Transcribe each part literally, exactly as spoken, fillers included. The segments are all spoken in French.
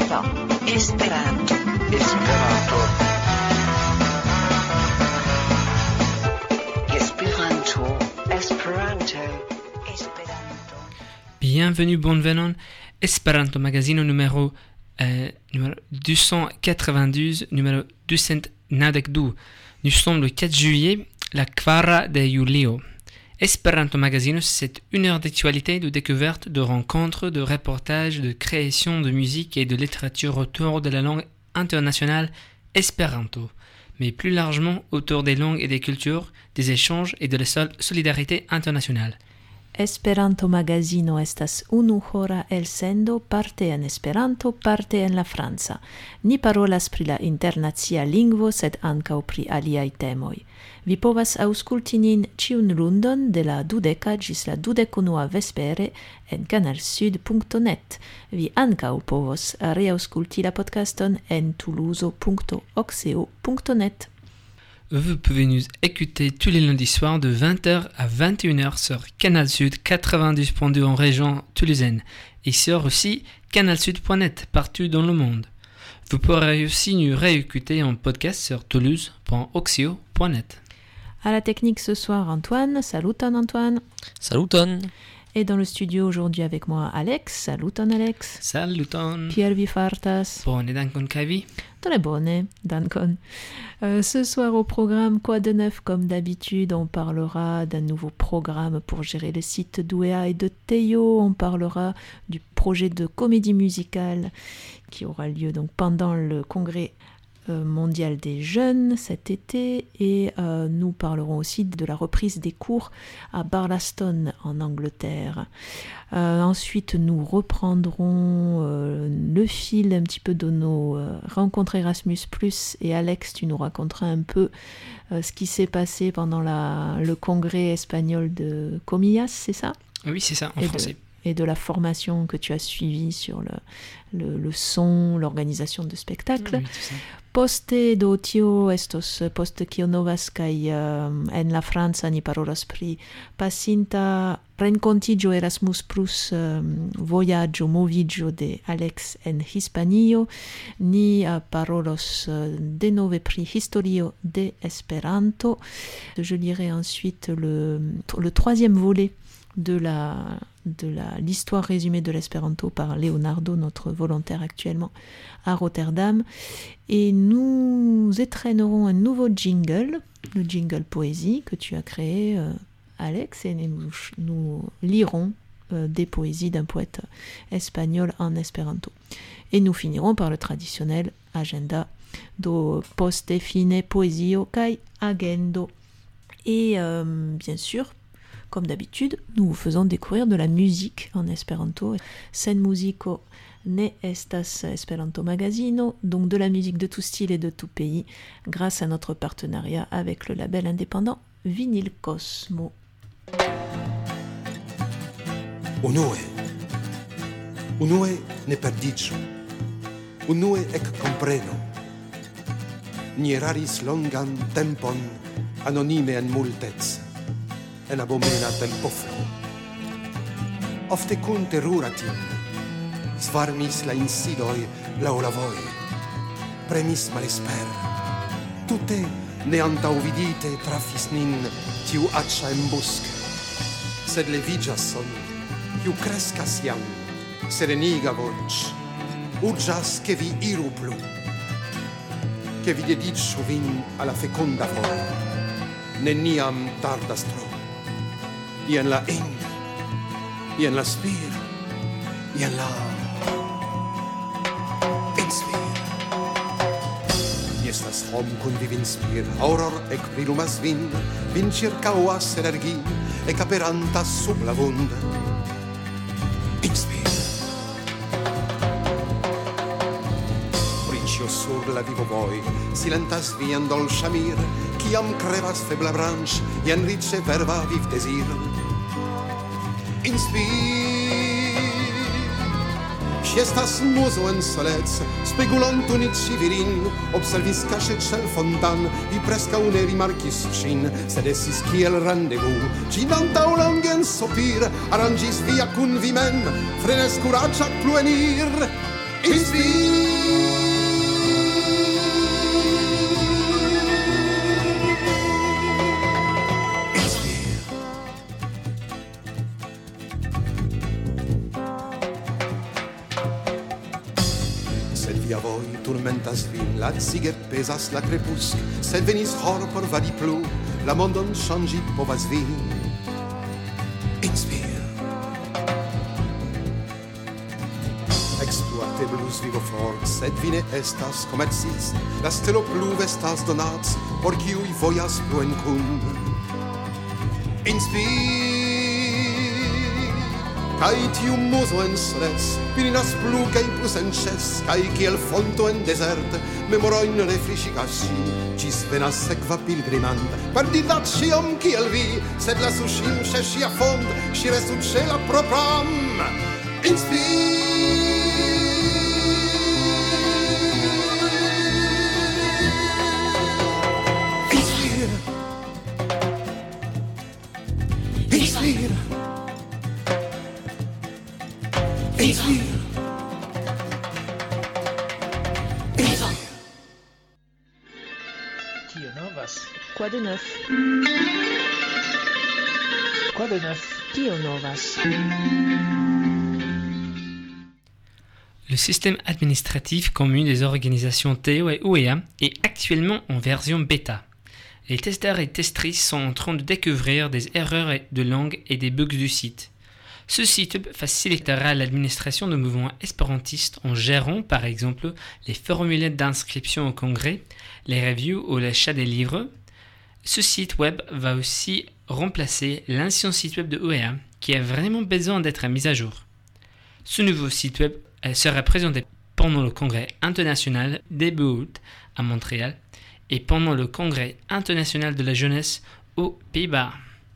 Esperanto. Esperanto. Esperanto. Esperanto. Esperanto. Esperanto. Bienvenue, bonvenant, Esperanto Magazino numéro, euh, numéro deux cent quatre-vingt-douze, numéro deux cent quatre-vingt-douze. Nous sommes le quatre juillet, la Kvara de Julio. Esperanto Magazino, c'est une heure d'actualité, de découverte, de rencontres, de reportages, de création de musique et de littérature autour de la langue internationale Esperanto, mais plus largement autour des langues et des cultures, des échanges et de la sol- solidarité internationale. Esperanto Magazino estas unu hora elsendo parte en Esperanto, parte en la franca. Ni parolas pri la internacia lingvo, sed ankaŭ pri aliaj temoj. Vi povas aŭskulti nin ĉiun lundon de la dudeka ĝis la dudekunua vespere en canalsud punkto net. Vi ankaŭ povos reaŭskulti la podcaston en toulouse punkto oxeo punkto net. Vous pouvez nous écouter tous les lundis soirs de vingt heures à vingt et une heures sur Canal Sud quatre-vingt-dix point deux en région toulousaine et sur aussi canalsud point net partout dans le monde. Vous pourrez aussi nous réécouter en podcast sur toulouse point oxio point net. À la technique ce soir, Antoine. Saluton, Antoine. Saluton. Et dans le studio aujourd'hui avec moi, Alex. Saluton, Alex. Saluton. Pierre vi fartas. Bone, dankon kaj vi. Très bonne, dankon. Euh, ce soir au programme, quoi de neuf comme d'habitude, on parlera d'un nouveau programme pour gérer le site d'Ouéa et de Théo. On parlera du projet de comédie musicale qui aura lieu donc pendant le congrès mondial des jeunes cet été et euh, nous parlerons aussi de la reprise des cours à Barlaston en Angleterre. Euh, ensuite nous reprendrons euh, le fil un petit peu de nos euh, rencontres Erasmus plus, et Alex, tu nous raconteras un peu euh, ce qui s'est passé pendant la, le congrès espagnol de Comillas, c'est ça ? Oui, c'est ça, en et français. De, et de la formation que tu as suivie sur le, le, le son, l'organisation de spectacles. Oui, tout ça. Poste do tio estos post kio novas kaj um, en la franca ni parolas pri pasinta renkontiĝo Erasmus plus um, vojaĝo moviĝo de Alex en Hispanio. Ni uh, parolos uh, denove pri historio de Esperanto. Je lirai ensuite le, le troisième volet de la de la, l'histoire résumée de l'espéranto par Leonardo, notre volontaire actuellement à Rotterdam. Et nous étrennerons un nouveau jingle, le jingle poésie que tu as créé, euh, Alex, et nous, nous lirons euh, des poésies d'un poète espagnol en espéranto. Et nous finirons par le traditionnel agenda do poste fine poesio kai agendo. Et euh, bien sûr, comme d'habitude, nous vous faisons découvrir de la musique en espéranto. Sen musico ne estas Esperanto Magazino, donc de la musique de tout style et de tout pays, grâce à notre partenariat avec le label indépendant Vinyl Cosmo. Unue. Unue ne perdiĝu. Unue ekkomprenu. Ni eraris longan tempon anonime en multec. En abomena tempoflo. Ofte kun terura tim, svarmis la insidoj laŭ la voj, premis malesper. Tute neantaŭvidite trafis nin tiu aĉa embuske, sed leviĝas soni, kiu kreskas jam, sereniga voĉ, urĝas ke vi iru plu, ke vi dediĉu vin al la fekonda voj, neniam tardas tro. Y en la ing, y en la spir, y en la inspir. Y estas hom kun viv inspir, auror ec brilumas vin, vin circauas energi, ec aperantas sub la vund. Inspir. Riĉio sur la vivo voi, silentas vian dolĉa mir, kiam krevas febla branĉ, jen riĉe verba viv dezir. Inspir. Ŝi estas muzo en solec, spegulanto niĉi virin, observis kaŝe ĉe l fontan, vi preskaŭ ne rimarkis ŝin, sed estis kiel randevu, ĝi antaŭ longe en sopir, aranĝis via kun vi mem, frenes kuraĝa plu enir. Inspir. Sed via voi turmentas vin, la ciget pesas la crepusc, sed venis hor por vadi plu, la mondon changi povas vi. Inspir. Exploate blus vivo fort, sed vi ne estas commercis, la stelo plu vestas donats, por kiui vojas pluen kun. Inspir. Kai tiu muso en sles, virinas plu kai plus en ches, kai kiel fonto en desert, memoroin refrescigas si, cis venas sekva pilgrimand, perdidat ciom kiel vi, sed la sushim ce sia fond, si restu ce la propram. Inspir. Inspir. Inspir. Inspire. Inspire. Kio novas? Quoi de neuf? Quoi de neuf? Kio novas? Le système administratif commun des organisations Théo et O E A est actuellement en version bêta. Les testeurs et testrices sont en train de découvrir des erreurs de langue et des bugs du site. Ce site facilitera l'administration de mouvements espérantistes en gérant par exemple les formulaires d'inscription au congrès, les reviews ou l'achat des livres. Ce site web va aussi remplacer l'ancien site web de O E A qui a vraiment besoin d'être mis à jour. Ce nouveau site web sera présenté pendant le congrès international début août à Montréal et pendant le congrès international de la jeunesse aux Pays-Bas.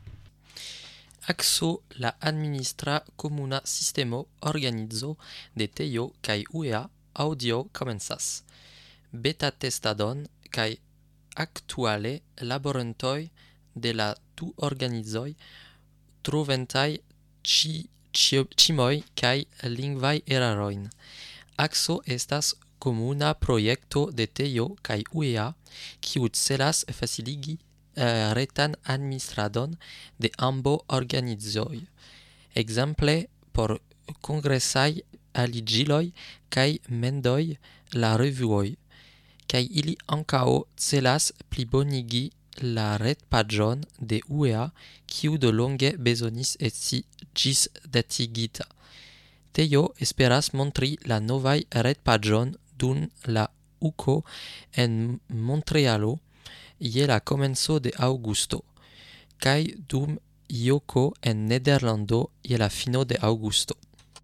Axo la administra comuna sistemo organizo de Teo kai U E A audio comensas. Beta testadon kai actuale laborantoi de la du organizoi troventai ci cimoi kai lingvai eraroin. Axo estas comuna proiecto de Teo kai U E A kiu celas faciligi Uh, retan administradon de ambo organizoj. Exemple por kongresaj aligiloj kaj mendoj la revuoj. Kaj ili ankaŭ celas plibonigi la retpaĝon de U E A kiu de longe bezonis esti ĝisdatigita. Teo esperas montri la novaj retpaĝon dum la U C O en Montrealo je la komenco de aŭgusto, kaj dum I O C O en Nederlando je la fino de aŭgusto.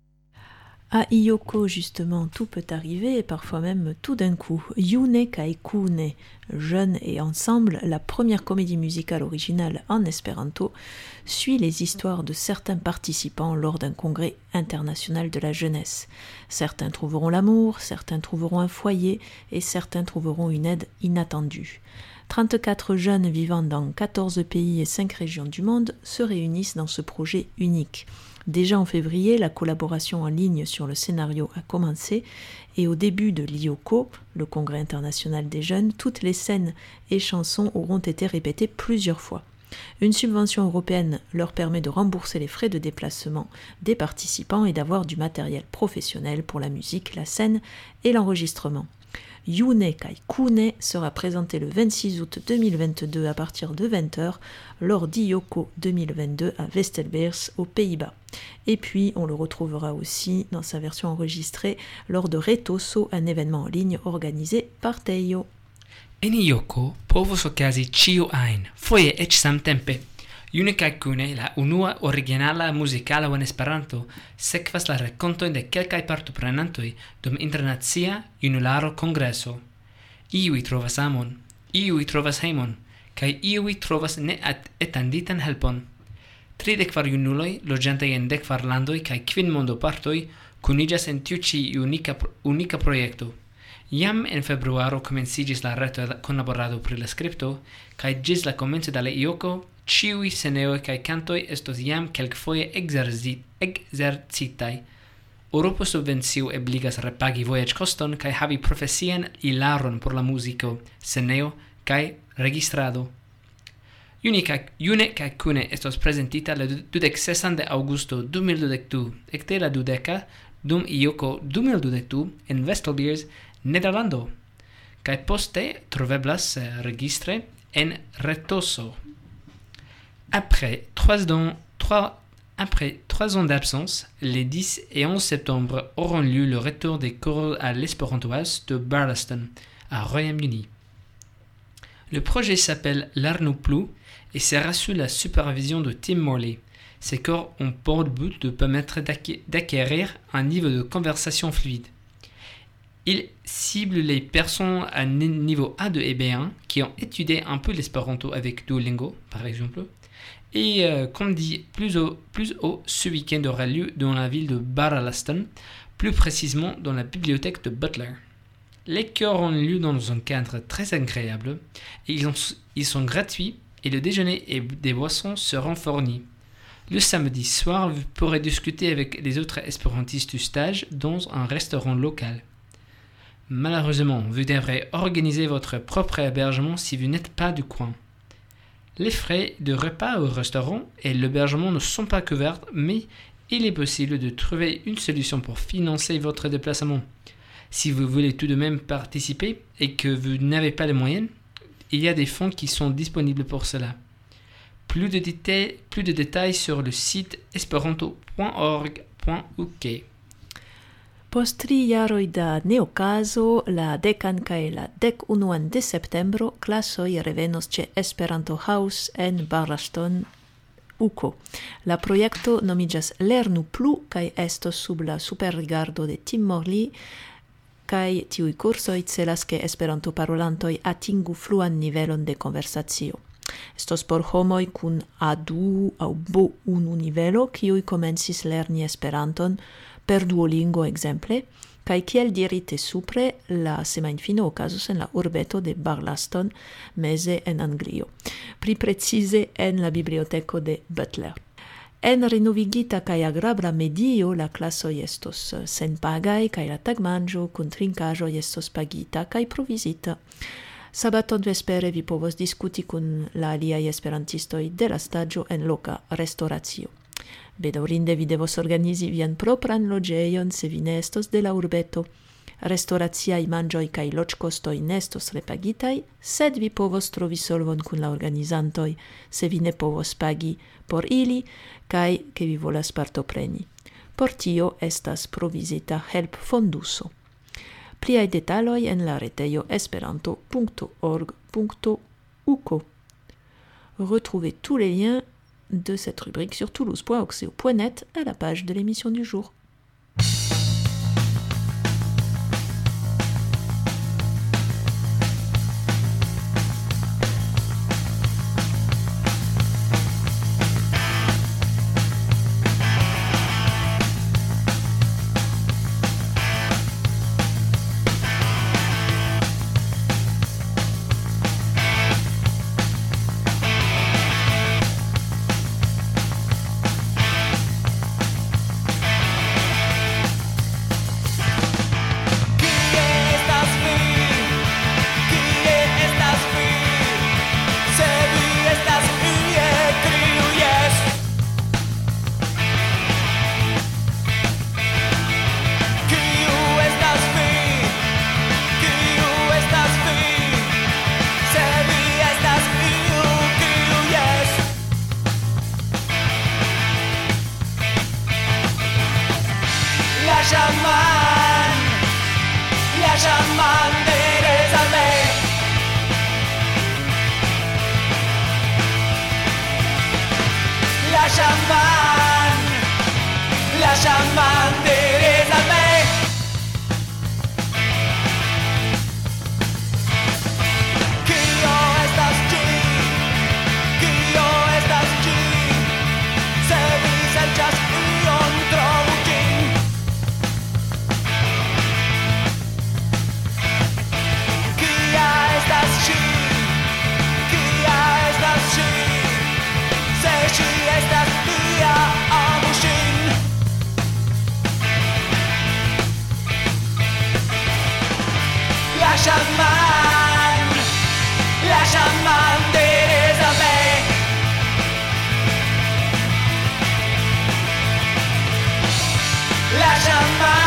À I O C O, justement, tout peut arriver, et parfois même tout d'un coup. Yune kai Kune, Jeunes et Ensemble, la première comédie musicale originale en espéranto, suit les histoires de certains participants lors d'un congrès international de la jeunesse. Certains trouveront l'amour, certains trouveront un foyer, et certains trouveront une aide inattendue. trente-quatre jeunes vivant dans quatorze pays et cinq régions du monde se réunissent dans ce projet unique. Déjà en février, la collaboration en ligne sur le scénario a commencé et au début de l'I O C O, le Congrès international des jeunes, toutes les scènes et chansons auront été répétées plusieurs fois. Une subvention européenne leur permet de rembourser les frais de déplacement des participants et d'avoir du matériel professionnel pour la musique, la scène et l'enregistrement. Yune kai Kune sera présenté le vingt-six août deux mille vingt-deux à partir de vingt heures lors d'I O C O deux mille vingt-deux à Vestelbeers aux Pays-Bas. Et puis on le retrouvera aussi dans sa version enregistrée lors de Retoso, un événement en ligne organisé par Teo. En I O C O povos okazi ĉio ajn, foje eĉ samtempe. Yune kaj Kune, la unua originala muzikalo en Esperanto, sekvas la rakontojn de kelkaj partoprenantoj dum internacia junularo kongreso. Iuj trovas amon, iuj trovas hejmon, kaj iuj trovas neatenditan helpon. Tridekvar junuloj, loĝantaj en dekvar landoj kaj kvin mondopartoj, kuniĝas en tiu ĉi unika, unika projekto. Jam en februaro komenciĝis la reto kunlaborado pri la skripto, kaj ĝis la komenco de la I O C O, ĉiuj sceneoj kaj kantoj estos jam kelkfoje ekzercitaj. Eŭropa subvencio ebligas repagi vojaĝkoston kaj havi profesian ilaron por la muziko, sceneo kaj registrado. June kaj Kune estos prezentita la dudek sesan de aŭgusto du mil dudek du, ekde la dudeka dum ioko du mil dudek du en Vestelbiers, Nederlando, kaj poste troveblas eh, registre en retoso. Après trois ans, trois, après trois ans d'absence, les dix et onze septembre auront lieu le retour des cours à l'espérantoise de Barlaston, à Royaume-Uni. Le projet s'appelle l'Arnouplu et sera sous la supervision de Tim Morley. Ces cours ont pour but de permettre d'acqu- d'acquérir un niveau de conversation fluide. Ils ciblent les personnes à niveau A deux et B un qui ont étudié un peu l'espéranto avec Duolingo, par exemple. Et euh, comme dit plus haut, plus haut, ce week-end aura lieu dans la ville de Barlaston, plus précisément dans la bibliothèque de Butler. Les cours ont lieu dans un cadre très agréable et ils, ont, ils sont gratuits et le déjeuner et des boissons seront fournis. Le samedi soir, vous pourrez discuter avec les autres espérantistes du stage dans un restaurant local. Malheureusement, vous devrez organiser votre propre hébergement si vous n'êtes pas du coin. Les frais de repas au restaurant et l'hébergement ne sont pas couverts, mais il est possible de trouver une solution pour financer votre déplacement. Si vous voulez tout de même participer et que vous n'avez pas les moyens, il y a des fonds qui sont disponibles pour cela. Plus de détails, plus de détails sur le site esperanto point org point u k. Post tri jaroj da neokazo, la dekan kaj la dek unuan de septembro klasoj revenos ĉe Esperanto House en Barlaston, U K. La projekto nomiĝas Lernu plu kaj estos sub la superrigardo de Tim Morley, kaj tiuj kursoj celas ke Esperanto-parolantoj atingu fluan nivelon de konversacio. Estos por homoj kun A du aŭ B unu nivelo, kiuj komencis lerni Esperanton per Duolingo ekzemple, kaj kiel dirite supre, la semajnfino okazos en la urbeto de Barlaston, meze en Anglio, pli precize en la biblioteko de Butler. En renovigita kaj agrabla medio la klasoj estos senpagaj kaj la tagmanĝo kun trinkaĵoj estos pagita kaj provizita. Sabaton vespere vi povos diskuti kun la aliaj esperantistoj de la staĝo en loka restoracio. Bedaŭrinde vi devos organizi vian propran loĝejon se vi ne estos de la urbeto. Restoraciaj manĝoj kaj loĝkostoj ne estos repagitaj, sed vi povos trovi solvon kun la organizantoj se vi ne povos pagi por ili kaj ke vi volas partopreni. Por tio estas provizita helpfonduso. Pliaj detaloj en la retejo esperanto punto org punto u k. Retrouvez tous les liens de cette rubrique sur toulouse point oxeo point net à la page de l'émission du jour. La llama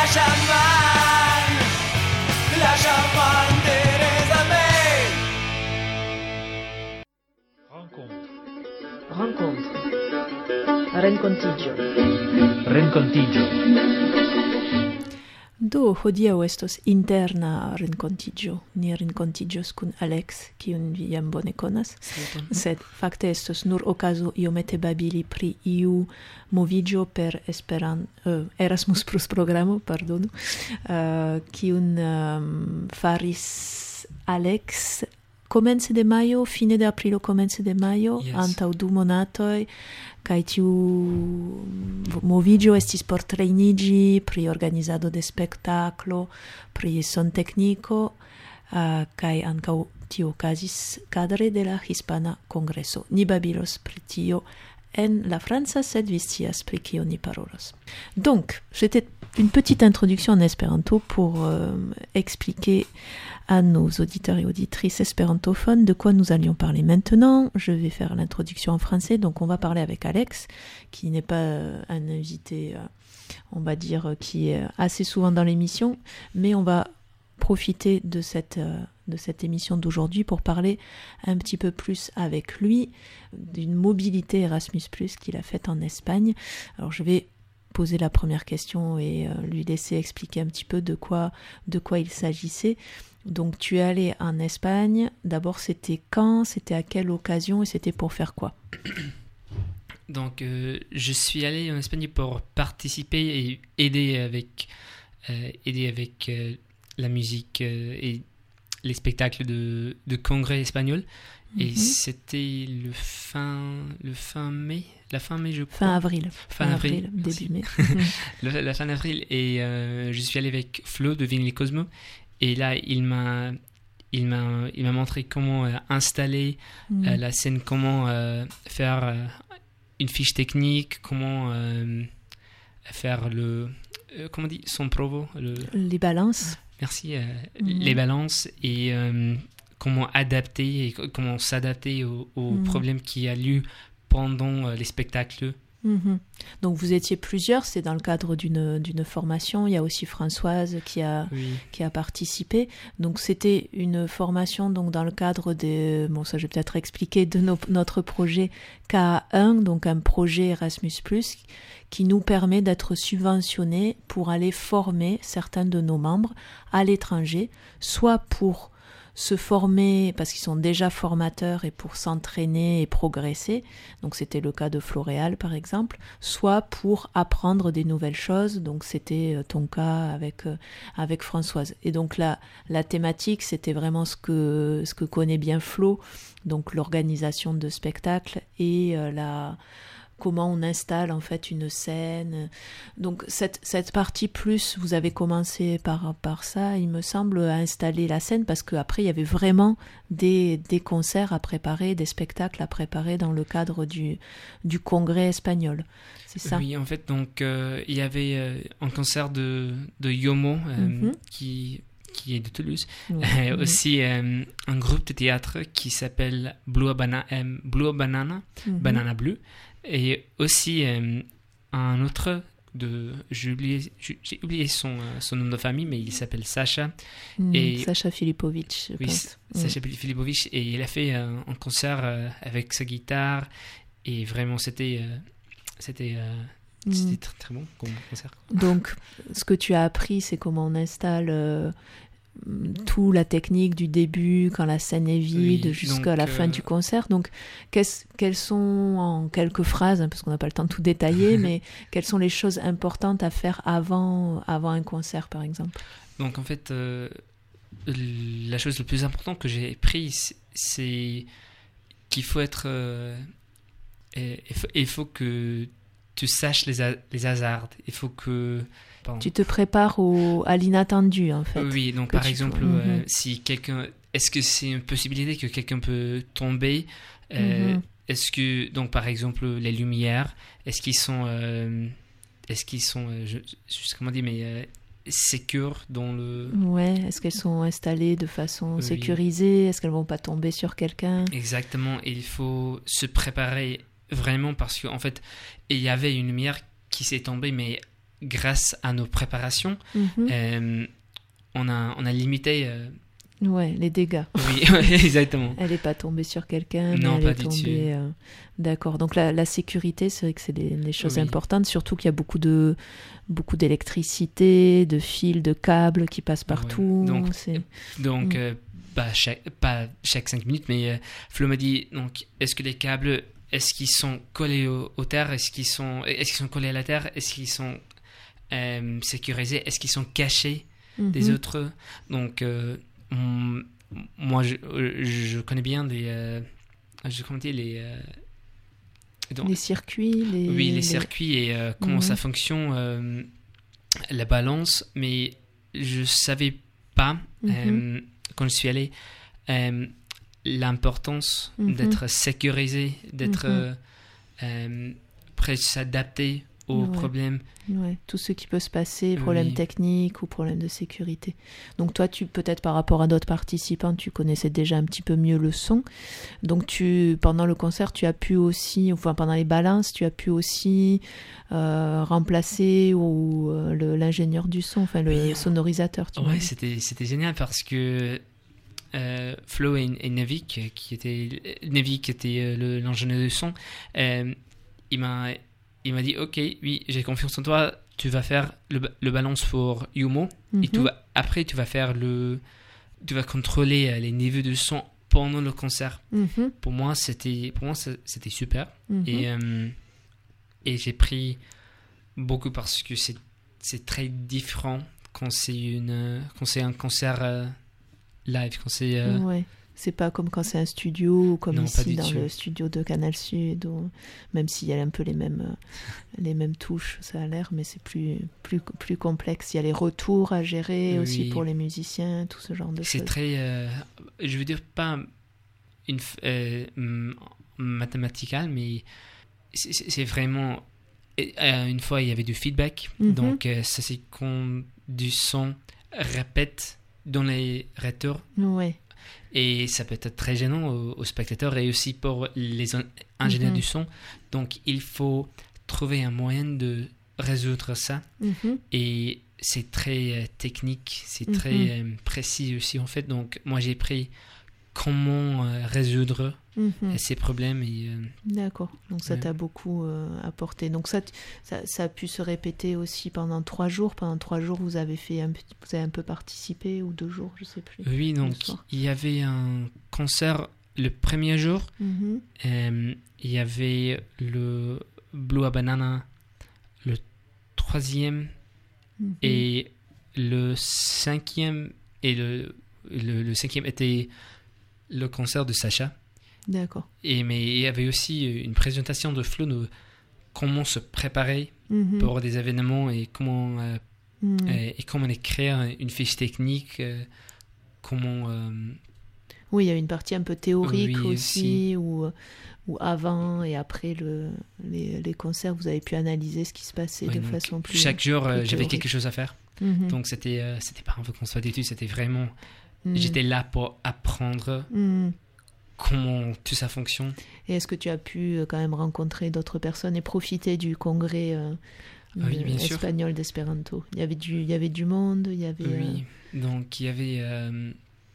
la chamane, la chamane Teresa May. Rencontre. Rencontre. Rencontigio. Rencontigio. Do hodiaŭ estos interna renkontiĝo. Ni renkontiĝos kun Alex, kiun vi jam bone konas. Sed fakte estos nur okazo iomete babili pri iu moviĝo per Esperan uh, Erasmus Plus programo, pardonu, uh, kiun um, faris Alex komence de majo, fine de aprilo, komence de majo, Yes. antaŭ du monatoj. Kaj tiu moviĝo estis por trejniĝi pri organizado de spektaklo, pri sontekniko, uh, kaj ankaŭ tio okazis kadre de la Hispana Kongreso. Ni babilos pri tio en la franca, sed vi scias pri kio ni parolos. Donc, c'était une petite introduction en espéranto pour euh, expliquer à nos auditeurs et auditrices espérantophones de quoi nous allions parler maintenant. Je vais faire l'introduction en français, donc on va parler avec Alex, qui n'est pas euh, un invité, euh, on va dire, euh, qui est assez souvent dans l'émission, mais on va profiter de cette, euh, de cette émission d'aujourd'hui pour parler un petit peu plus avec lui d'une mobilité Erasmus plus, qu'il a faite en Espagne. Alors je vais poser la première question et euh, lui laisser expliquer un petit peu de quoi, de quoi il s'agissait. Donc tu es allé en Espagne, d'abord c'était quand, c'était à quelle occasion et c'était pour faire quoi? Donc euh, je suis allé en Espagne pour participer et aider avec, euh, aider avec euh, la musique euh, et les spectacles de, de congrès espagnol. Et Mhm. c'était le fin, le fin mai, la fin mai je crois. Fin avril. Fin avril, merci. début mai. Le- la fin avril, et euh, je suis allé avec Flo de Vinyl Cosmo, et là il m'a il m'a il m'a montré comment euh, installer Mhm. euh, la scène, comment euh, faire euh, une fiche technique, comment euh, faire le euh, comment on dit, son provo, le Les balances. merci euh, Mhm. les balances, et euh, comment adapter et co- comment s'adapter aux, aux Mhm. problèmes qui a lieu pendant euh, les spectacles. Mhm. Donc vous étiez plusieurs, c'est dans le cadre d'une d'une formation. Il y a aussi Françoise qui a Oui. qui a participé. Donc c'était une formation donc dans le cadre des, bon ça je vais peut-être expliquer, de nos- notre projet K un, donc un projet Erasmus plus, qui nous permet d'être subventionnés pour aller former certains de nos membres à l'étranger, soit pour se former parce qu'ils sont déjà formateurs et pour s'entraîner et progresser, donc c'était le cas de Floréal par exemple, soit pour apprendre des nouvelles choses, donc c'était euh, ton cas avec, euh, avec Françoise. Et donc la, la thématique c'était vraiment ce que, ce que connaît bien Flo, donc l'organisation de spectacles et euh, la... comment on installe en fait une scène. Donc cette, cette partie plus, vous avez commencé par, par ça, il me semble, à installer la scène, parce qu'après il y avait vraiment des, des concerts à préparer, des spectacles à préparer dans le cadre du, du congrès espagnol. C'est ça? Oui, en fait, donc euh, il y avait euh, un concert de, de Yomo euh, Mhm. qui, qui est de Toulouse. Ouais. Euh, aussi euh, un groupe de théâtre qui s'appelle Blue, Bana- euh, Blue Banana, Mhm. Banana Bleu. Et aussi euh, un autre, de, j'ai oublié, j'ai j'ai oublié son, euh, son nom de famille, mais il s'appelle Sacha. Mm, Et- Sacha Filipovic, je Oui, pense. Sacha Filipovic, et il a fait euh, un concert euh, avec sa guitare, et vraiment c'était euh, c'était euh, Mm. c'était très, très bon comme concert. Donc, ce que tu as appris, c'est comment on installe euh, tout la technique du début, quand la scène est vide, Oui, jusqu'à donc, la fin euh, du concert. Donc, qu'est-ce- quelles sont, en quelques phrases, hein, parce qu'on n'a pas le temps de tout détailler, mais quelles sont les choses importantes à faire avant, avant un concert, par exemple? Donc en fait, euh, la chose la plus importante que j'ai prise, c'est qu'il faut être... euh, et- il, faut, il faut que tu saches les, ha- les hasards. Il faut que... pardon. Tu te prépares au, à l'inattendu, en fait. Oui, donc que par tu- exemple, Mhm. euh, si quelqu'un... Est-ce que c'est une possibilité que quelqu'un peut tomber euh, Mhm. Est-ce que, donc par exemple, les lumières, est-ce qu'ils sont... euh, est-ce qu'ils sont... euh, je, je sais comment dire, mais... Euh, sécures dans le... Ouais, est-ce qu'elles sont installées de façon Oui. sécurisée? Est-ce qu'elles vont pas tomber sur quelqu'un? Exactement, et il faut se préparer vraiment, parce qu'en fait, il y avait une lumière qui s'est tombée, mais grâce à nos préparations, Mhm. euh, on, a, on a limité... euh, Ouais, les dégâts. oui, ouais, exactement. Elle n'est pas tombée sur quelqu'un, Non, mais pas elle est du tout. tombée. euh, D'accord. Donc la, la sécurité, c'est vrai que c'est des, des choses Oui. importantes, surtout qu'il y a beaucoup de beaucoup d'électricité, de fils, de câbles qui passent Ouais. partout. Donc, c'est... Donc, Mm. euh, pas, chaque, pas chaque cinq minutes, mais euh, Flo m'a dit, donc, est-ce que les câbles, est-ce qu'ils sont collés au, au terre, est-ce qu'ils sont, est-ce qu'ils sont collés à la terre, est-ce qu'ils sont euh, sécurisés, est-ce qu'ils sont cachés des Mhm. autres? Donc, euh, on- moi, je, je connais bien des, euh, je comment dire, les, euh, donc, Les circuits, les... oui, les les- circuits et euh, comment Mhm. ça fonctionne, euh, la balance, mais je savais pas, Mhm. euh, quand je suis allé, euh, l'importance Mhm. d'être sécurisé, d'être Mhm. euh, euh, prêt à s'adapter aux Ouais. problèmes. Ouais, tout ce qui peut se passer, problèmes Oui. techniques ou problèmes de sécurité. Donc toi, tu peut-être par rapport à d'autres participants, tu connaissais déjà un petit peu mieux le son. Donc tu, pendant le concert, tu as pu aussi, enfin pendant les balances, tu as pu aussi euh, remplacer ou euh, le- l'ingénieur du son, enfin le Oui, on- sonorisateur. Tu m'as Ouais, dit. c'était, c'était génial parce que euh, Flo et, et Nevik, qui était, Nevik était euh, le, l'ingénieur de son, euh, il m'a, il m'a dit, ok, oui, j'ai confiance en toi, tu vas faire le, ba- le balance pour Yumo, et tu Mhm. vas, après tu vas faire le, tu vas contrôler euh, les niveaux de son pendant le concert. Mhm. Pour moi, c'était, pour moi, ça- c'était super. Mhm. Et, euh, et j'ai pris beaucoup parce que c'est, c'est très différent quand c'est, une, quand c'est un concert euh, live, quand c'est... euh, Ouais. C'est pas comme quand c'est un studio ou comme Non, pas ici du dans tout. le studio de Canal Sud, où- même s'il y a un peu les mêmes, euh, les mêmes touches, ça a l'air, mais c'est plus, plus, plus complexe. Il y a les retours à gérer aussi Oui. pour les musiciens, tout ce genre de c'est choses. très... euh, je veux dire, pas une f- euh, m- mathématical, mais c'est, c'est- c'est vraiment... et, euh, une fois, il y avait du feedback, Mhm. donc euh, ça c'est quand du son répète dans les retours. Ouais. Et ça peut être très gênant aux, aux spectateurs et aussi pour les in- ingénieurs Mhm. du son. Donc, il faut trouver un moyen de résoudre ça. Mhm. Et c'est très euh, technique, c'est Mhm. très euh, précis aussi, en fait. Donc, moi, j'ai pris comment euh, résoudre Mhm. euh, ces problèmes. Et, euh, D'accord. Donc ça Ouais. t'a beaucoup euh, apporté. Donc ça, tu- ça, ça a pu se répéter aussi pendant trois jours. Pendant trois jours, vous avez fait un petit, vous avez un peu participé ou deux jours, je sais plus. oui, donc, soir. il y avait un concert le premier jour. Mhm. Euh, il y avait le Blue Banana le troisième. Mhm. Et le cinquième, et le, le, le cinquième était le concert de Sacha. D'accord. Et, mais il y avait aussi une présentation de Flo de comment se préparer Mhm. pour des événements et comment, euh, Mhm. euh, et comment écrire une fiche technique, euh, comment... euh, Oui, il y a une partie un peu théorique Oui, aussi, où, où avant et après le, les, les concerts, vous avez pu analyser ce qui se passait ouais, de donc, façon plus... chaque jour, euh, plus j'avais théorique. quelque chose à faire. Mhm. Donc c'était euh, c'était pas un vacances d'études, c'était vraiment... Mhm. J'étais là pour apprendre Mhm. comment tout ça fonctionne. Et est-ce que tu as pu euh, quand même rencontrer d'autres personnes et profiter du congrès euh, Ah oui, de- bien sûr. espagnol d'espéranto? Il y avait du, il y avait du monde, il y avait... euh, Oui, donc il y avait euh,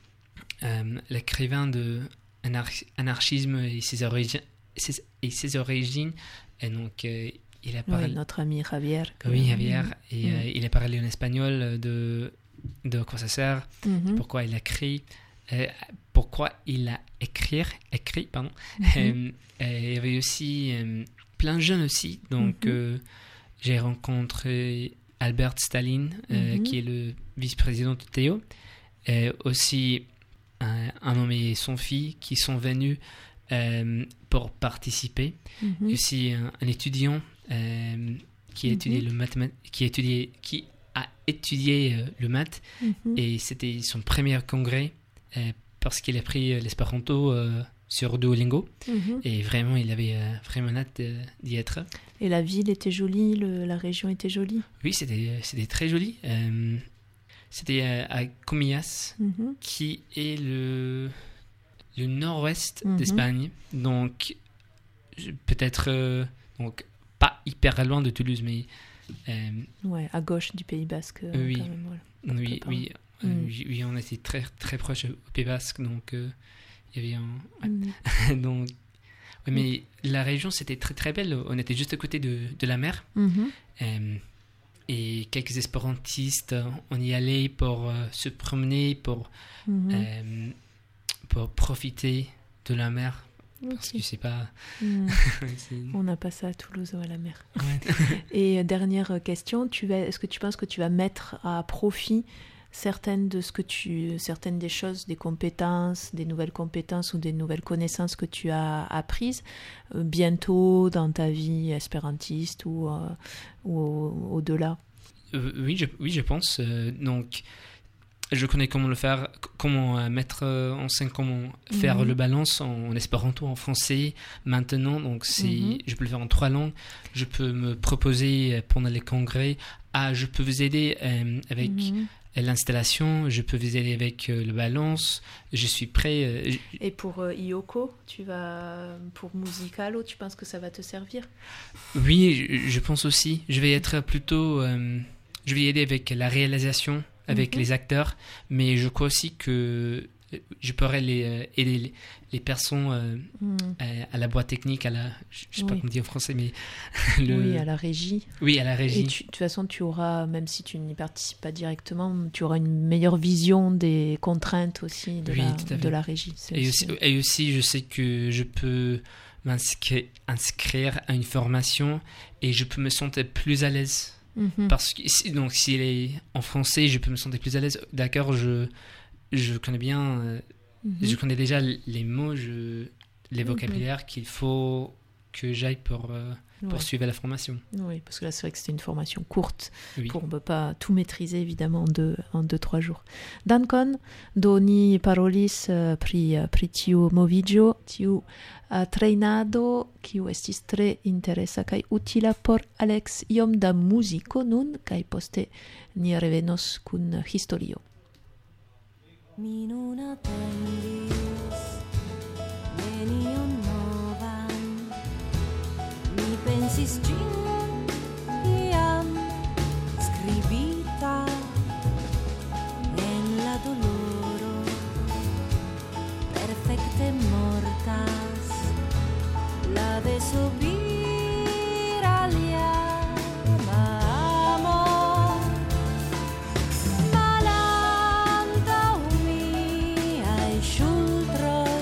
euh, l'écrivain de Anar- Anarchisme et ses origines, ses- et ses origines, et donc euh, il a ouais, parlé, notre ami Javier. que- oui, Javier, et Mhm. euh, il a parlé en espagnol de de quoi ça sert, Mhm. pourquoi il a écrit, euh, pourquoi il a écrit, écrit, pardon. Mhm. Euh, et il y avait aussi euh, plein de jeunes aussi, donc Mhm. euh, j'ai rencontré Albert Stalin, euh, Mhm. qui est le vice-président de Théo, et aussi un, un homme et son fille qui sont venus euh, pour participer. Mhm. Et aussi un, un étudiant euh, qui a Mhm. étudié le mathéma- qui a étudié qui a étudié euh, le maths, Mhm. et c'était son premier congrès euh, parce qu'il a pris euh, l'espéranto euh, sur Duolingo, Mhm. et vraiment il avait euh, vraiment hâte euh, d'y être. Et la ville était jolie, le- la région était jolie. Oui, c'était c'était très joli. Euh, c'était euh, à Comillas, Mhm. qui est le, le nord-ouest Mhm. d'Espagne. Donc, je- peut-être euh, donc pas hyper loin de Toulouse, mais Euh, Ouais, à gauche du Pays Basque. euh, Oui. quand même, voilà. oui, Quelque part. oui, euh, Mm. oui, oui, on était très, très proche au Pays Basque, donc euh, il y avait un... Mm. donc, ouais, mais la région, c'était très très belle. On était juste à côté de, de la mer. Mhm. Euh, et quelques espérantistes, on y allait pour euh, se promener, pour, Mhm. euh, pour profiter de la mer. Parce Ok. que c'est pas... Mm. c'est- On n'a pas ça à Toulouse ou à la mer. ouais. Et euh, dernière question, tu vas, est-ce que tu penses que tu vas mettre à profit certaines de ce que tu, certaines des choses, des compétences, des nouvelles compétences ou des nouvelles connaissances que tu as apprises euh, bientôt dans ta vie espérantiste ou, euh, ou au- au-delà? Euh, oui, je, oui, je pense. euh, donc, je connais comment le faire, c- comment euh, mettre euh, en scène, comment faire Mhm. le balance en, en espéranto, en français. Maintenant, donc c'est, Mhm. je peux le faire en trois langues. Je peux me proposer euh, pendant les congrès. Ah, je peux vous aider euh, avec Mhm. l'installation. Je peux vous aider avec euh, le balance. Je suis prêt. euh, j- Et pour euh, Ioko, tu vas pour Musicalo, tu penses que ça va te servir? oui, je, je pense aussi. Je vais être plutôt. euh, je vais aider avec la réalisation, avec Mhm. les acteurs, mais je crois aussi que je pourrais les, euh, aider les, les personnes euh, Mm. à, à la boîte technique, à la. Je je sais pas Oui. comment dire en français, mais. le- Oui, à la régie. oui, à la Et régie. tu- de toute façon, tu auras, même si tu n'y participes pas directement, tu auras une meilleure vision des contraintes aussi de, Oui, la, tout à fait. de la régie. C'est Et aussi- aussi, et aussi, je sais que je peux m'inscrire inscrire à une formation et je peux me sentir plus à l'aise. Mhm. Parce que si- donc s'il est en français, je peux me sentir plus à l'aise. D'accord, je je connais bien, euh, Mhm. je connais déjà les mots, je, les Mhm. vocabulaires qu'il faut que j'aille pour euh, Ouais. poursuivre la formation. Oui, parce que là, c'est vrai que c'était une formation courte. Oui. Pour, on ne peut pas tout maîtriser, évidemment, en deux, en deux trois jours. Dankon, doni parolis eh, pri, pri tiu movigio, tiu eh, treinado, kiu estis tre interesa kaj utila por Alex iom da muziko nun, kaj poste ni revenos kun historio. Mi nun atendis nenion novan, mi pensis ĝin iam skribita en la doloro, perfekte mortas la desobira llama amor. Malantaŭ miaj ŝultroj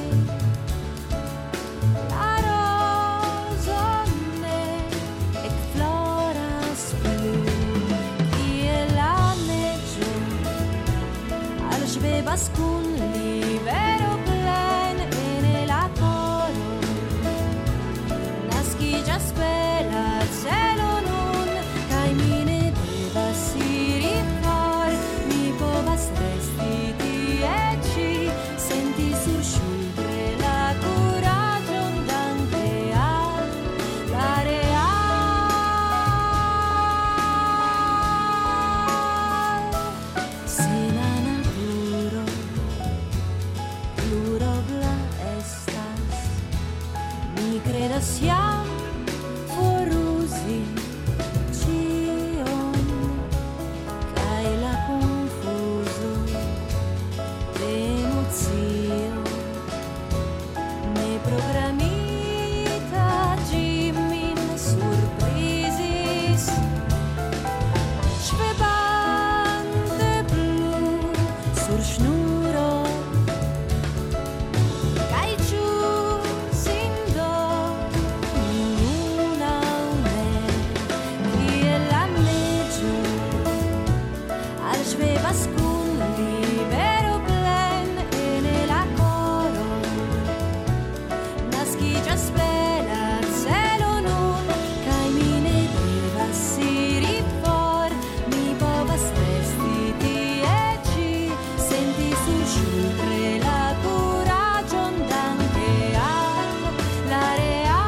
la rozo ne ekfloras plu, kiel la neĝo alŝvebas kun libero plen ene la koro. Naskiĝas bela celo nun, kaj mi ne devas iri for. Mi povas resti tie ĉi, senti surŝultre la kuraĝon danke al la real. Se la naturo plurobla estas, mi kredas jam foruzi ĉion, kaj la konfuzo de emocio ne programita ĝi min surprizis, ŝvebante plu sur ŝnuro. Kaj ĉu sin do mi nun aŭ ne, kiel la neĝo alŝvebas kun libero plen ene la koro. Naskiĝas bela celo nun, kaj mi ne devas iri for. Mi povas resti tie ĉi, senti surŝultre la kuraĝon danke al la real.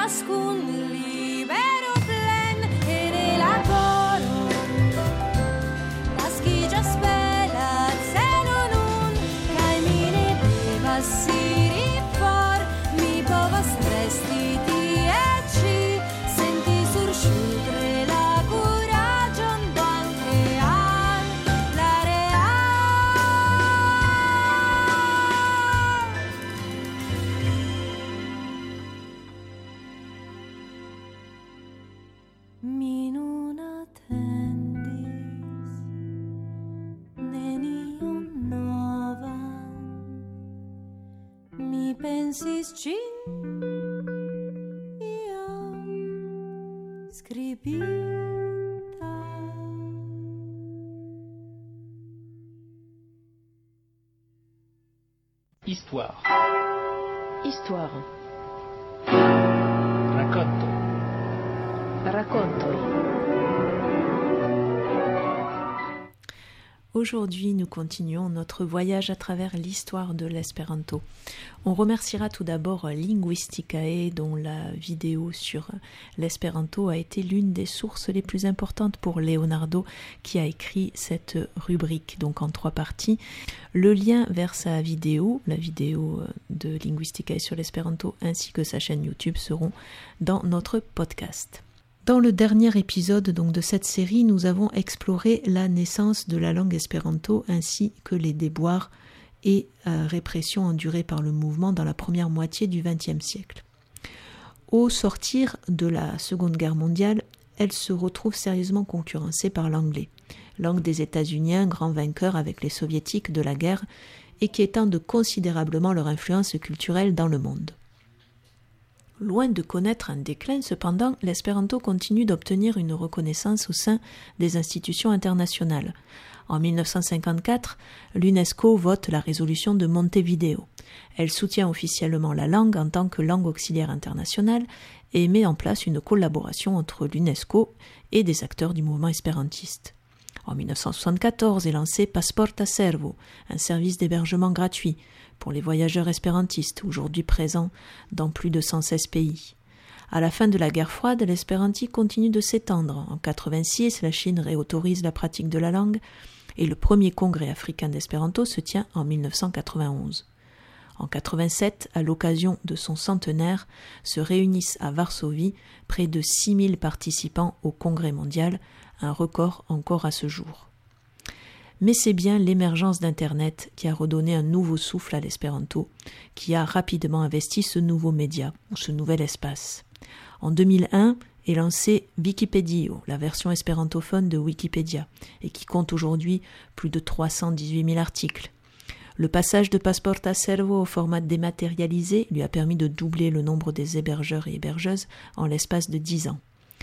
ciascun libero plen e nella coro la schigia spela zelo nun caimine beva siri for mi pova stresti ti e ci senti surciutre la curagion anche a l'area mi non attendis nenion novan mi pensis cin iam scribita Histoire. Histoire. Racconto. Racconto. Aujourd'hui, nous continuons notre voyage à travers l'histoire de l'espéranto. On remerciera tout d'abord Linguisticae, dont la vidéo sur l'espéranto a été l'une des sources les plus importantes pour Leonardo, qui a écrit cette rubrique, donc en trois parties. Le lien vers sa vidéo, la vidéo de Linguisticae sur l'espéranto, ainsi que sa chaîne YouTube seront dans notre podcast. Dans le dernier épisode donc de cette série, nous avons exploré la naissance de la langue espéranto ainsi que les déboires et euh, répressions endurées par le mouvement dans la première moitié du vingtième siècle. Au sortir de la Seconde Guerre mondiale, elle se retrouve sérieusement concurrencée par l'anglais, langue des États-Unis, un grand vainqueur avec les soviétiques de la guerre et qui étendent considérablement leur influence culturelle dans le monde. Loin de connaître un déclin, cependant, l'espéranto continue d'obtenir une reconnaissance au sein des institutions internationales. En mille neuf cent cinquante-quatre, l'UNESCO vote la résolution de Montevideo. Elle soutient officiellement la langue en tant que langue auxiliaire internationale et met en place une collaboration entre l'UNESCO et des acteurs du mouvement espérantiste. En mille neuf cent soixante-quatorze est lancé Passporta Servo, un service d'hébergement gratuit pour les voyageurs espérantistes, aujourd'hui présents dans plus de cent seize pays. À la fin de la guerre froide, l'espéranti continue de s'étendre. En mille neuf cent quatre-vingt-six, la Chine réautorise la pratique de la langue et le premier congrès africain d'espéranto se tient en mille neuf cent quatre-vingt-onze. En mille neuf cent quatre-vingt-sept, à l'occasion de son centenaire, se réunissent à Varsovie près de six mille participants au congrès mondial, un record encore à ce jour. Mais c'est bien l'émergence d'Internet qui a redonné un nouveau souffle à l'espéranto, qui a rapidement investi ce nouveau média, ce nouvel espace. En deux mille un est lancé Wikipedio, la version espérantophone de Wikipédia, et qui compte aujourd'hui plus de trois cent dix-huit mille articles. Le passage de Passporta Servo au format dématérialisé lui a permis de doubler le nombre des hébergeurs et hébergeuses en l'espace de dix ans.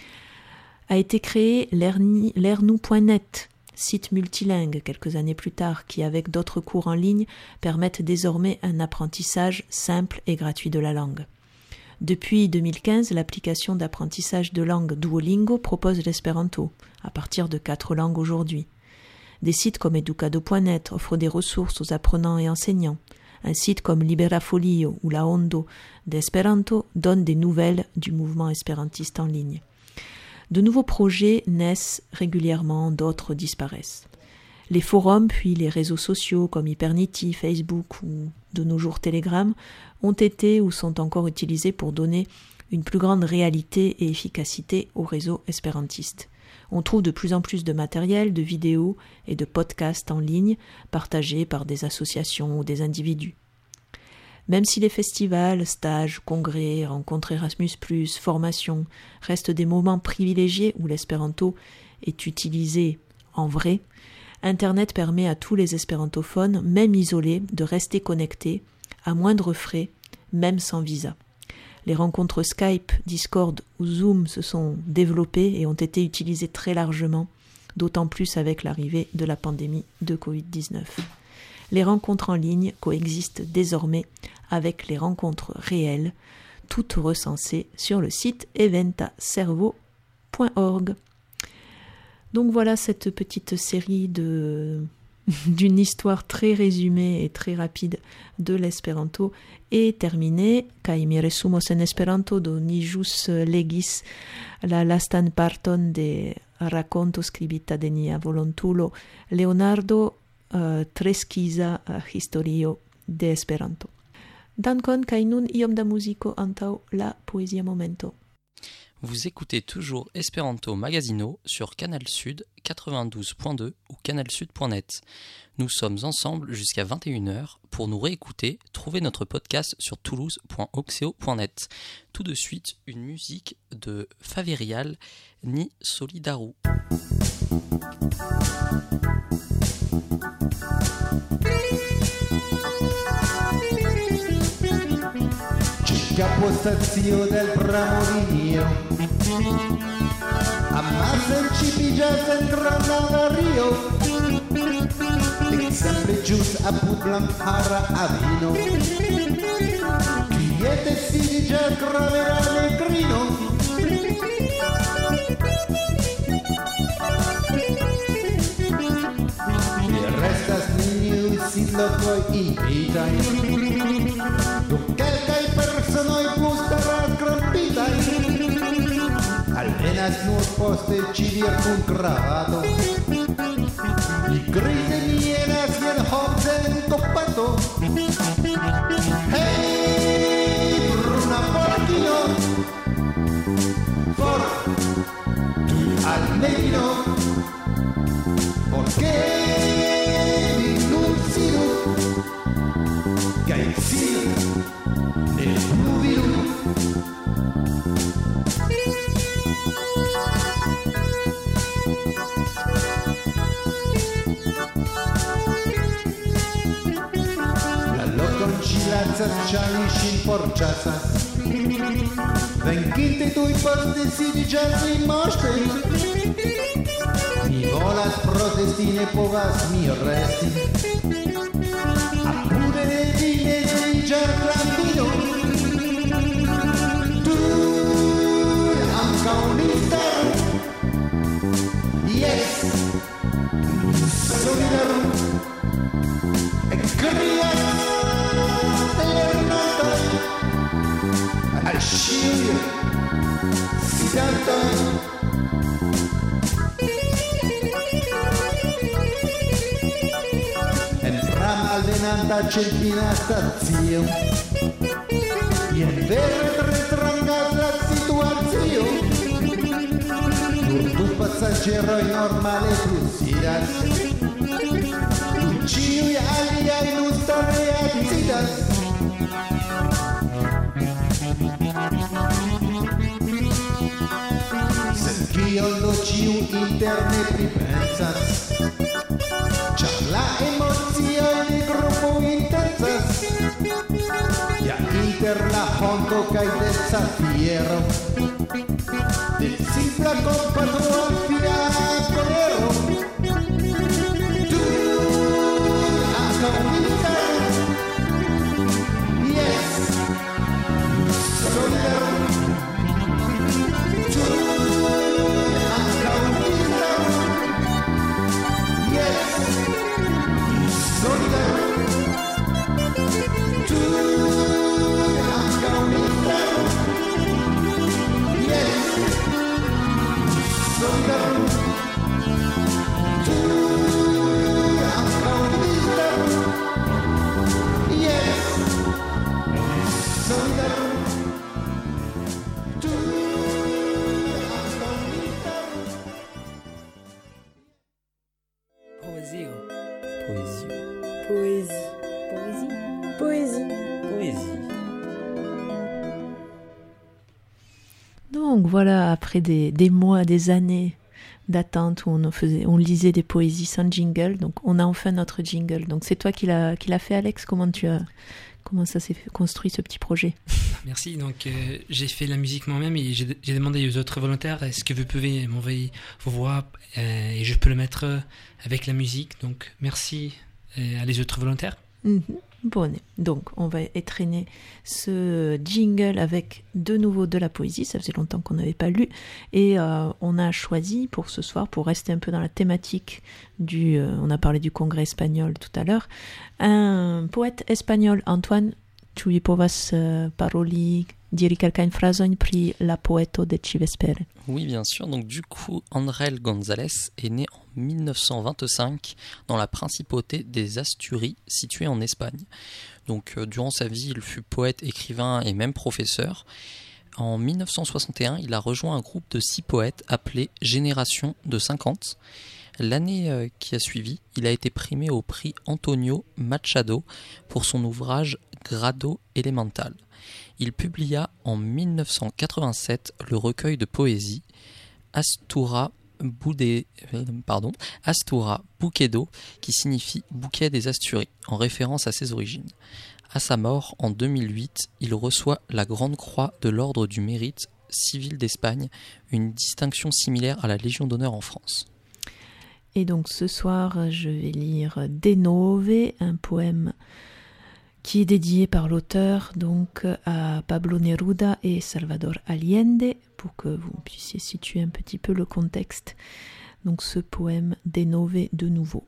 A été créé lernou point net, site multilingue quelques années plus tard, qui avec d'autres cours en ligne permettent désormais un apprentissage simple et gratuit de la langue. Depuis deux mille quinze, l'application d'apprentissage de langue Duolingo propose l'espéranto, à partir de quatre langues aujourd'hui. Des sites comme educado point net offrent des ressources aux apprenants et enseignants. Un site comme Liberafolio ou la Hondo d'Esperanto donne des nouvelles du mouvement espérantiste en ligne. De nouveaux projets naissent régulièrement, d'autres disparaissent. Les forums puis les réseaux sociaux comme Hypernity, Facebook ou de nos jours Telegram ont été ou sont encore utilisés pour donner une plus grande réalité et efficacité au réseau espérantiste. On trouve de plus en plus de matériel, de vidéos et de podcasts en ligne partagés par des associations ou des individus. Même si les festivals, stages, congrès, rencontres Erasmus plus, formations restent des moments privilégiés où l'espéranto est utilisé en vrai, Internet permet à tous les espérantophones, même isolés, de rester connectés, à moindre frais, même sans visa. Les rencontres Skype, Discord ou Zoom se sont développées et ont été utilisées très largement, d'autant plus avec l'arrivée de la pandémie de covid dix-neuf. Les rencontres en ligne coexistent désormais avec les rencontres réelles, toutes recensées sur le site eventaservo point org. Donc voilà cette petite série de d'une histoire très résumée et très rapide de l'espéranto est terminée. Kaj mi resumos en Esperanto, do ni ĵus legis la lastan parton de rakonto skribita de nia volontulo Leonardo, uh, tre skiza uh, historio de Esperanto. Dankon, kaj nun iom da muziko antaŭ la poezia momento. Vous écoutez toujours Esperanto Magazino sur Canal Sud quatre-vingt-douze point deux ou canalsud point net. Nous sommes ensemble jusqu'à vingt et une heures. Pour nous réécouter, trouvez notre podcast sur toulouse point oxeo point net. Tout de suite, une musique de Faverial, Ni Solidaru. Capostazio del Pramorinio, ammazza il cipigiato in Granada Rio, e sempre giusto a Publan para Avino, Chiete si già graverà Negrino, e restas niño si lo coi invitai, tu calcai personoi pustaras grampitai, alvenas nur poste civier cum cravato, i grise nienas y el hobsen copato. Hey, Bruna Porquino, for tu almeno, porque mi dulcido, gaixir, el pluvium. Chilazzas, cialisci, porciasas, venquinte tu i posti si dicesi moste, mi volas protestine povas mi resti, appude de vine si già grandino, tu anca un'istero, yes, solidarum, e crias, al sciglio si canta entrama allenanta centina stazio e in vero retranga la situazione nur tu passaggero normale flussidas tu ciui aliai nusta reazidas. Io lo ciu interne pripensas, char la emozio di gruppo intensas, ja inter la honto kai desafiero, del simpla compatro al fia colero, tu anca unita, yes, solidaro. Donc voilà, après des, des mois, des années d'attente où on, faisait, on lisait des poésies sans jingle, donc on a enfin notre jingle. Donc c'est toi qui l'as, qui l'as fait, Alex. Comment tu as, comment ça s'est construit ce petit projet? Merci. Donc euh, j'ai fait la musique moi-même et j'ai, j'ai demandé aux autres volontaires est-ce que vous pouvez m'envoyer vos voix euh, et je peux le mettre avec la musique. Donc merci euh, à les autres volontaires. Mm-hmm. Bon, donc on va étreiner ce jingle avec de nouveau de la poésie, ça faisait longtemps qu'on n'avait pas lu, et euh, on a choisi pour ce soir, pour rester un peu dans la thématique du, euh, on a parlé du congrès espagnol tout à l'heure, un poète espagnol, Antoine, tu lui povas uh, paroli, diri quelqu'un frasojn pri la poeto de ci vespere. Oui, bien sûr. Donc du coup, Andrés González est né en mille neuf cent vingt-cinq dans la principauté des Asturies, située en Espagne. Donc euh, durant sa vie, il fut poète, écrivain et même professeur. En mille neuf cent soixante et un, il a rejoint un groupe de six poètes appelé Génération de cinquante. L'année euh, qui a suivi, il a été primé au prix Antonio Machado pour son ouvrage Grado Elemental. Il publia en mille neuf cent quatre-vingt-sept le recueil de poésie Astura, Bude, pardon, Astura Buquedo, qui signifie bouquet des Asturies, en référence à ses origines. À sa mort, en deux mille huit, il reçoit la Grande Croix de l'Ordre du Mérite civil d'Espagne, une distinction similaire à la Légion d'honneur en France. Et donc ce soir, je vais lire De Nove, un poème qui est dédié par l'auteur donc à Pablo Neruda et Salvador Allende, pour que vous puissiez situer un petit peu le contexte. Donc ce poème De Nove de nouveau.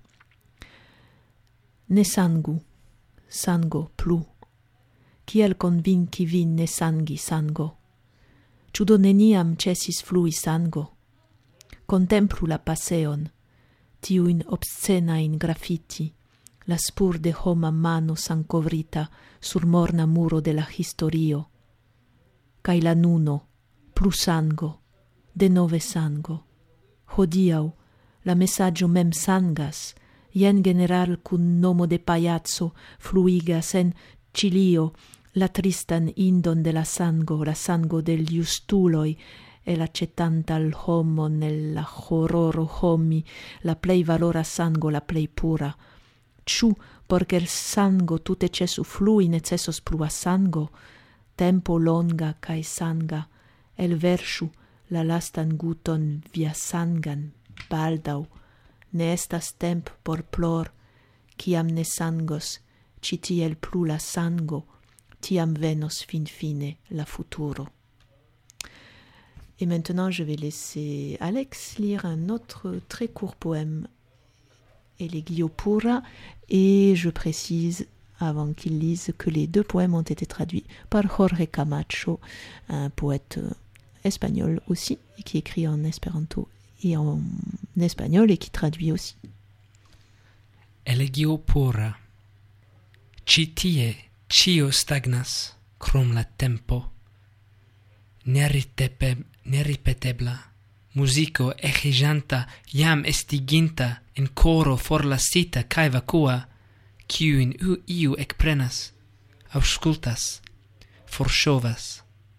Ne sangu, sango plu, kiel convinci vin ne sangi sango, ĉu do neniam ĉesis flui sango? Contemplu la paseon, tiujn obscenajn graffiti, la spur de homa mano sancovrita sur morna muro de la historio, kaj la nuno, plu sango, de nove sango. Hodiaŭ la mesaĝo mem sangas, jen general kun nomo de pajazzo fluigas en Ĉilio la tristan indon de la sango, la sango del justuloj, el accetanta al homo nella horroro homi, la plej valora sango, la plej pura. Ĉu, porque el sango tute ĉesu flui, necesos plua sango? Tempo longa kaj sanga, elverŝu la lastan guton via sangan, baldaŭ. Ne estas temp por plor, kiam ne sangos, ĉi tiel plu la sango, tiam venos finfine la futuro. Et maintenant, je vais laisser Alex lire un autre très court poème, Elegio Pura, et je précise, avant qu'il lise, que les deux poèmes ont été traduits par Jorge Camacho, un poète espagnol aussi, et qui écrit en espéranto et en espagnol, et qui traduit aussi. Elegio Pura. Ci tie cio stagnas, krom la tempo, neripetebla, musico echiĝanta jam estiginta en coro forlasita kaj vakua, kiujn iu ekprenas, aŭskultas, forŝovas.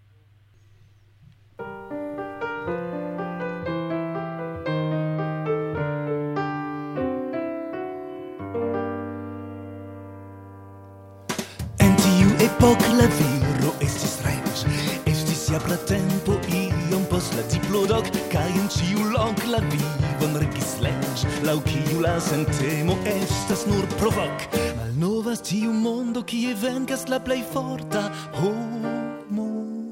En tiu epok la viro estis reĝ, estis ja pratempo iom post la diplodok, kaj en ĉiu lok la vivon regis leĝ, laŭ kiu la sentemo estas nur provok. Malnovas tiu mondo kie venkas la plej forta homo.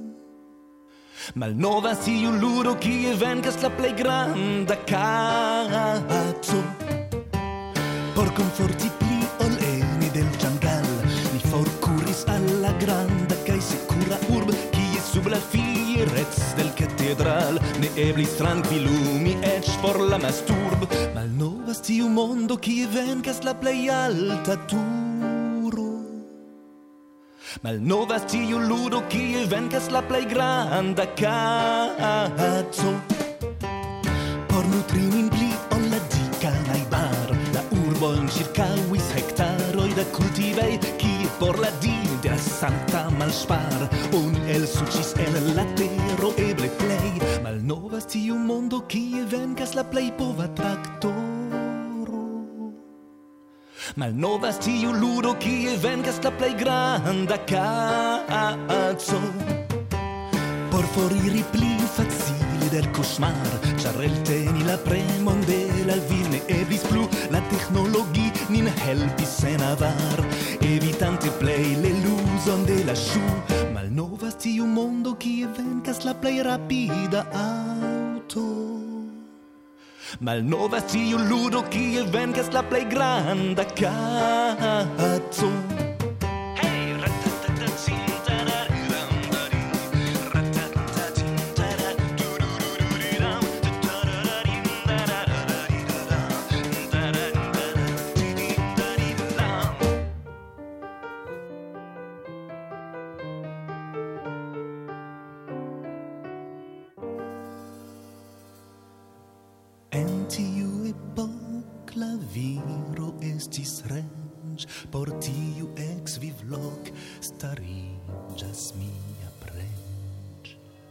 Malnovas tiu ludo kie venkas la plej granda kaco. Por konforti pli ol eni del ĝangal, ni forkuris al la granda kaj sekura urb, kie sub la fierez del katedral ne eblis trankvilumi eĉ por la masturb. Malnovas tiu mondo kie venkas la plej alta turo. Malnovas tiu ludo kie venkas la plej granda kaco. Por nutri nin pli ol la dika najbar, la urbon ĉirkaŭis hektaroj da kultivej, kie por la de la santa malspar oni elsuĉis el la tero eble plej. Malnovas tiu mondo kie venkas la plej pova traktoro. Malnovas tiu ludo kie venkas la plej granda kaco. Por foriri pli facile del cauchemar, ĉar elteni la premon de la viv ne eblis plu, la teknologi nin helpis sen avar. vencas la play rapida auto. Malnova tiu ludo kiel vencas la plej granda kaco. En tiu epok la viro estis reg, por tiu ex vivlok stariĝas mia preĝ.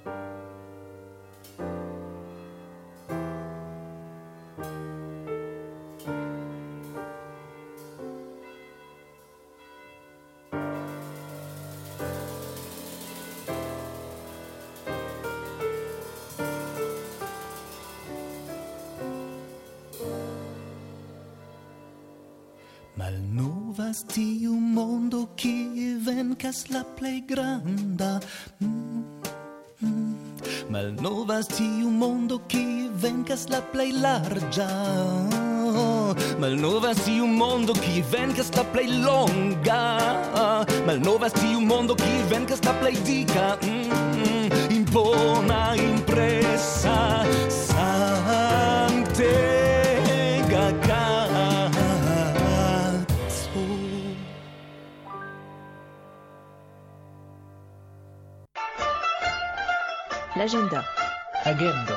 Malnovas tiu mondo kie vencas la plej granda. Mm, mm. Malnovas tiu mondo kie vencas la plej larĝa. Malnovas tiu mondo kie vencas la plej longa. Malnovas tiu mondo kie vencas la plej dika. Mm, mm. Impona, impresa, santega kaco. L'agenda. Agendo.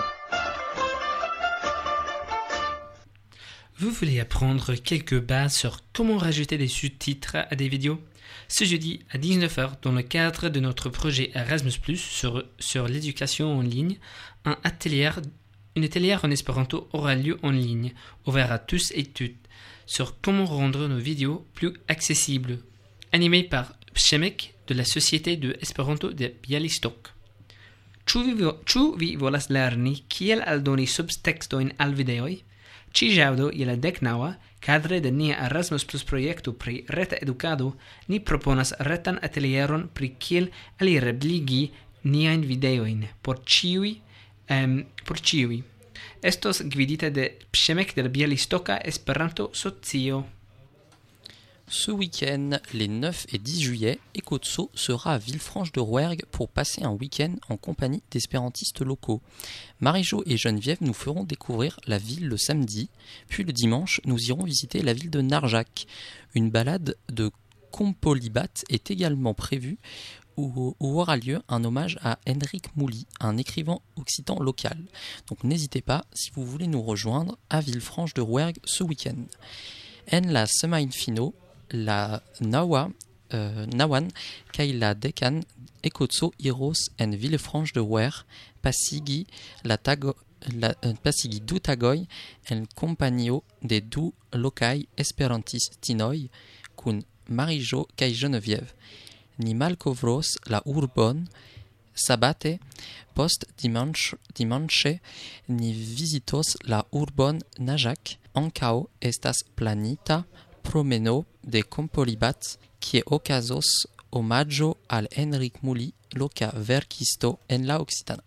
Vous voulez apprendre quelques bases sur comment rajouter des sous-titres à des vidéos? Ce jeudi à dix-neuf heures, dans le cadre de notre projet Erasmus plus, sur, sur l'éducation en ligne, un atelier, une atelier en espéranto aura lieu en ligne, ouvert à tous et toutes, sur comment rendre nos vidéos plus accessibles, animé par Przemek de la Société de Esperanto de Białystok. Ĉu vi, ĉu vi volas lerni kiel aldoni subtekstojn al videoj? Ĉi ĵaŭdo je la deknaŭa, kadre de nia Erasmus Plus projekto pri reta edukado, ni proponas retan atelieron pri kiel alirebligi niajn videojn por ĉiuj, um, por ĉiuj. Estos gvidita de Przemek de la Bialystoka Esperanto-socio. Ce week-end, les neuf et dix juillet, Ekotso sera à Villefranche-de-Rouergue pour passer un week-end en compagnie d'espérantistes locaux. Marie-Jo et Geneviève nous feront découvrir la ville le samedi, puis le dimanche, nous irons visiter la ville de Narjac. Une balade de Compolibat est également prévue où, où aura lieu un hommage à Henrik Mouly, un écrivain occitan local. Donc n'hésitez pas si vous voulez nous rejoindre à Villefranche-de-Rouergue ce week-end. En la semaine finale, la Nawa, euh, Nawan kaj la dekan Ekotso iros en Villefranche-de-Rouergue pasigi la tago la uh, pasigi du tagoj en kompanio de du lokaj esperantistinoj kun Marie-Jo kaj Geneviève. Ni malkovros la urbon sabate post dimanche, dimanche ni visitos la urbon Narjac. Ankaŭ estas planita promeno de Compolibat qui okazos omaĝo al Henrik Mouly, loka verkisto en la Occitana.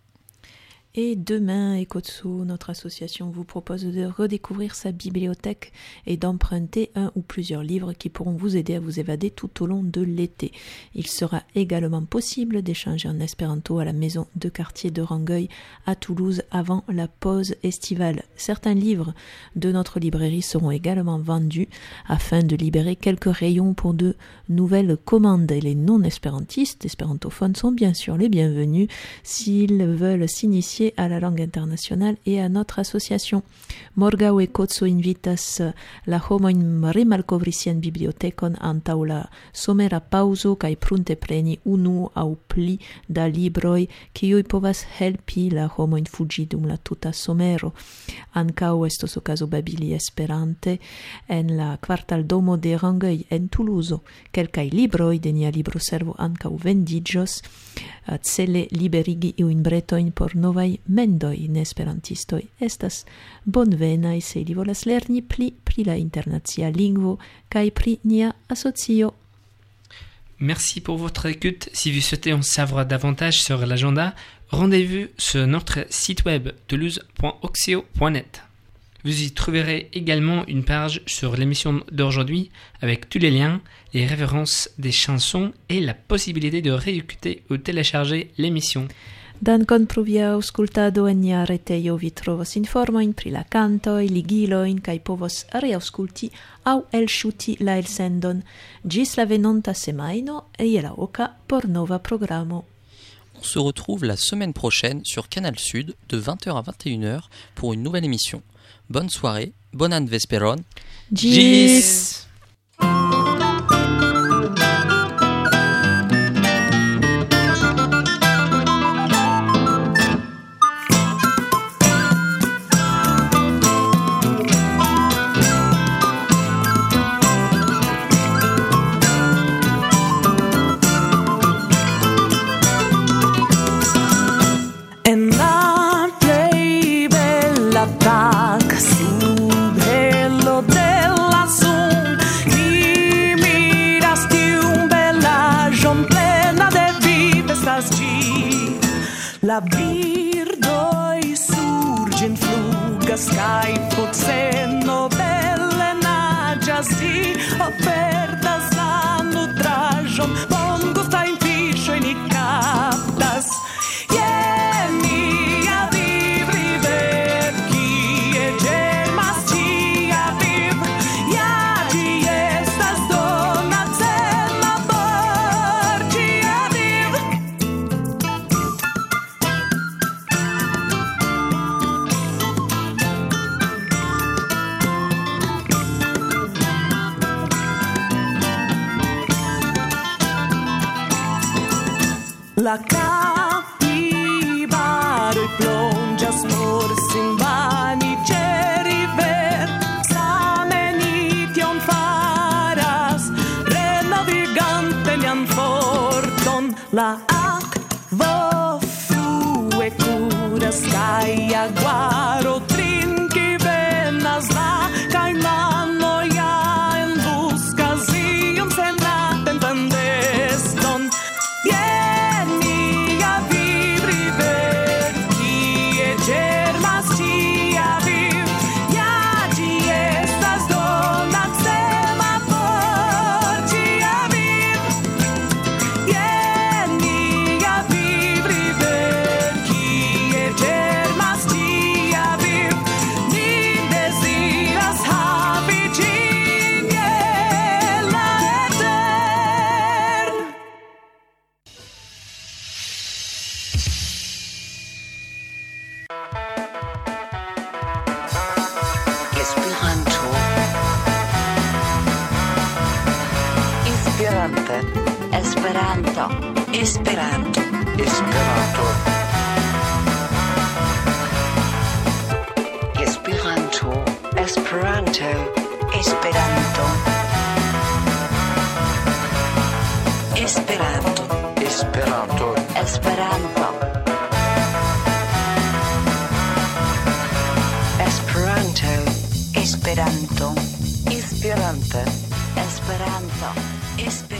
Et demain, Ekotsu, notre association, vous propose de redécouvrir sa bibliothèque et d'emprunter un ou plusieurs livres qui pourront vous aider à vous évader tout au long de l'été. Il sera également possible d'échanger en espéranto à la maison de quartier de Rangueil à Toulouse avant la pause estivale. Certains livres de notre librairie seront également vendus afin de libérer quelques rayons pour de nouvelles commandes. Et les non-espérantistes, espérantophones, sont bien sûr les bienvenus s'ils veulent s'initier à la langue internationale et à notre association. Morgaŭ Ekotso invitas la homojn rimalkovri sian bibliotekon antaŭ la somera paŭzo kaj pruntepreni unu aŭ pli da libroj, kiuj povas helpi la homojn fuĝi dum la tuta somero. Ankaŭ estos okazo babili esperante en la kvartaldomo de Rangueil en Tuluzo. Kelkaj libroj de nia libroservo ankaŭ vendiĝos, cele liberigi iujn bretojn por novaj mendoj neesperantistoj. Estas bonvenaj se ili volas lerni pli pri la internacia lingvo kaj pri nia asocio. Merci pour votre écoute. Si vous souhaitez en savoir davantage sur l'agenda, rendez-vous sur notre site web toulouse point oxio point net. Vous y trouverez également une page sur l'émission d'aujourd'hui avec tous les liens, les références des chansons et la possibilité de réécouter ou télécharger l'émission. Dankon pro via aŭskultado en nia retejo vi trovos informojn pri la kantoj, ligilojn kaj povos reaŭskulti aŭ elŝuti la elsendon. Ĝis la venonta semajno je la oka por nova programo. On se retrouve la semaine prochaine sur Canal Sud de vingt heures à vingt et une heures pour une nouvelle émission. Bonne soirée, bonan vesperon. Gis. En la plej bella tag sub helo della sun mi miras tiun belaĵon plena de viv estas ĝi. La birdoj sur ĝin flugas kaj foceno bele naĝas, ĝi ofertas la nutraĵon, bongustajn fiŝojn ni kaptas. La capibaroj plonĝas por sin bani ĉe river, same ni tion faras, renovigante nian forton. La akvo flue kuras kaj jaguaro trinki venas la, kaj manoj ja enbuskas iom senatentan beston. Esperanto. Esperanto. Esperanto. Esperanto. Esperanto. Esperanto. Esperanto. Esperanto. Esperanto. Esperanto. Esperanto. Esperanto. Esperanto. Esperanto.